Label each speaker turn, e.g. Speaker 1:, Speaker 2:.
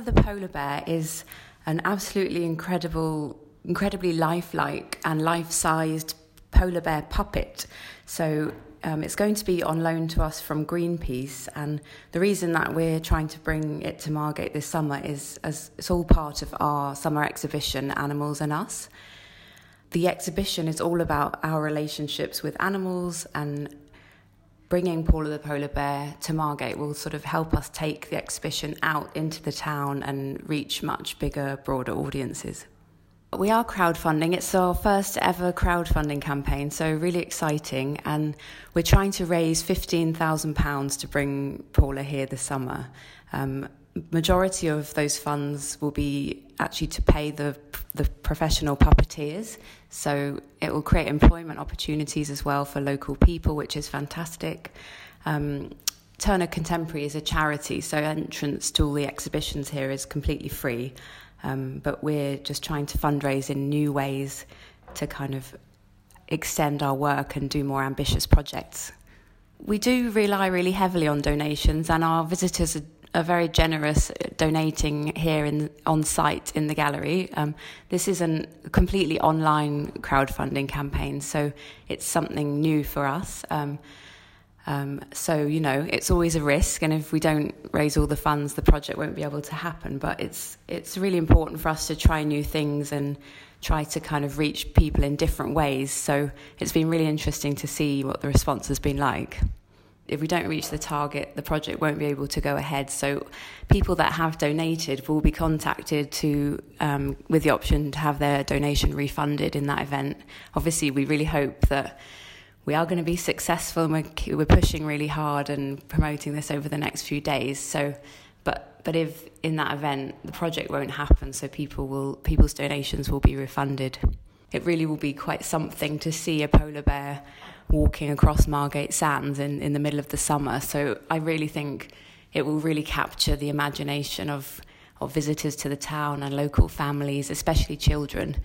Speaker 1: Polar the polar bear is an absolutely incredibly lifelike and life-sized polar bear puppet. So it's going to be on loan to us from Greenpeace, and the reason that we're trying to bring it to Margate this summer is as it's all part of our summer exhibition, Animals and Us. The exhibition is all about our relationships with animals, and bringing Paula the polar bear to Margate will sort of help us take the exhibition out into the town and reach much bigger, broader audiences. We are crowdfunding. It's our first ever crowdfunding campaign, so really exciting. And we're trying to raise £15,000 to bring Paula here this summer. Majority of those funds will be actually to pay the professional puppeteers. So it will create employment opportunities as well for local people, which is fantastic. Turner Contemporary is a charity, so entrance to all the exhibitions here is completely free. But we're just trying to fundraise in new ways to kind of extend our work and do more ambitious projects. We do rely really heavily on donations, and our visitors are very generous donating here on site in the gallery. This is a completely online crowdfunding campaign, so it's something new for us. So, it's always a risk, and if we don't raise all the funds, the project won't be able to happen. But it's really important for us to try new things and try to kind of reach people in different ways. So it's been really interesting to see what the response has been like. If we don't reach the target, the project won't be able to go ahead. So people that have donated will be contacted with the option to have their donation refunded in that event. Obviously, we really hope that we are going to be successful, and we're pushing really hard and promoting this over the next few days. So, but if in that event the project won't happen, so people's donations will be refunded. It really will be quite something to see a polar bear walking across Margate Sands in the middle of the summer. So I really think it will really capture the imagination of visitors to the town and local families, especially children.